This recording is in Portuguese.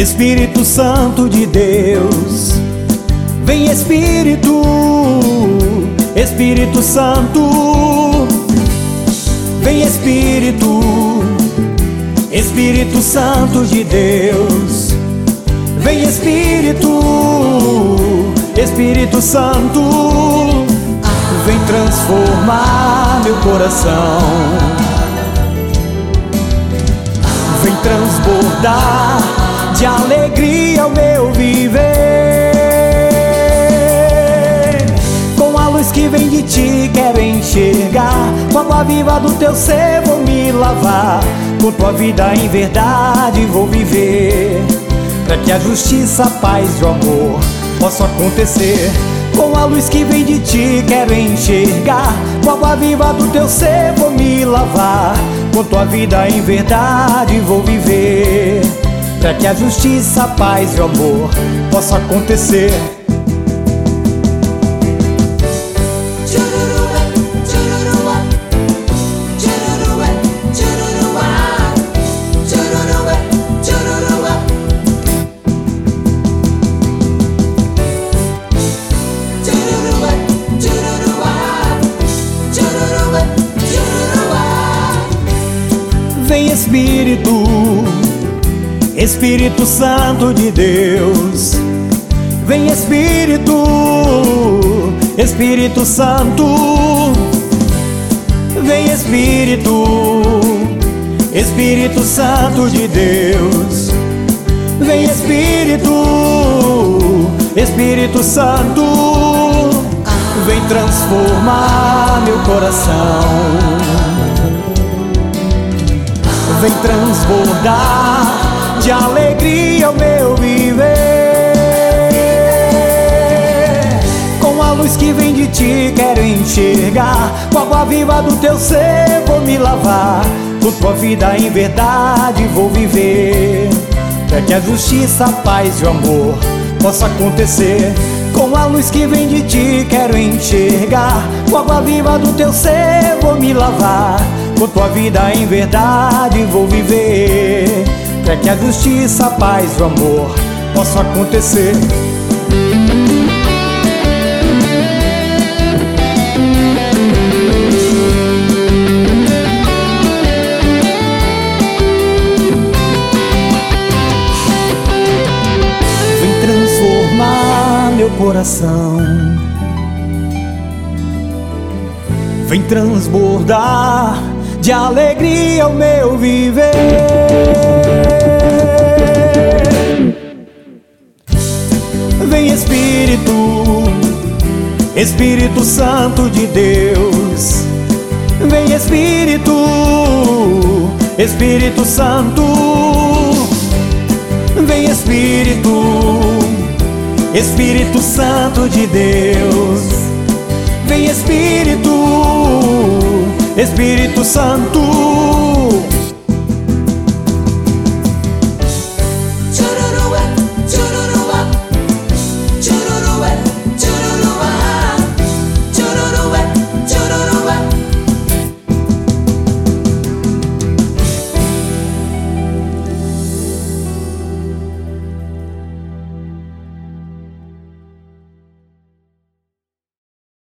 Espírito Santo de Deus, vem Espírito, Espírito Santo, vem Espírito, Espírito Santo de Deus, vem Espírito, Espírito Santo, vem transformar meu coração, vem transbordar de alegria o meu viver. Com a luz que vem de ti quero enxergar, com a água viva do teu ser vou me lavar, com tua vida em verdade vou viver, para que a justiça, a paz e o amor possam acontecer. Com a luz que vem de ti quero enxergar, com a água viva do teu ser vou me lavar, com tua vida em verdade vou viver, para que a justiça, a paz e o amor possam acontecer. Vem Espírito, Espírito Santo de Deus, vem Espírito, Espírito Santo, vem Espírito, Espírito Santo de Deus, vem Espírito, Espírito Santo, vem transformar meu coração, vem transbordar de alegria o meu viver. Com a luz que vem de ti quero enxergar, com a água viva do teu ser vou me lavar, com tua vida em verdade vou viver, para que a justiça, a paz e o amor possam acontecer. Com a luz que vem de ti quero enxergar, com a água viva do teu ser vou me lavar, com tua vida em verdade vou viver, para que a justiça, a paz e o amor possam acontecer. Vem transformar meu coração, vem transbordar de alegria o meu viver. Vem Espírito, Espírito Santo de Deus, vem Espírito, Espírito Santo, vem Espírito, Espírito Santo de Deus, vem Espírito, Espírito Santo,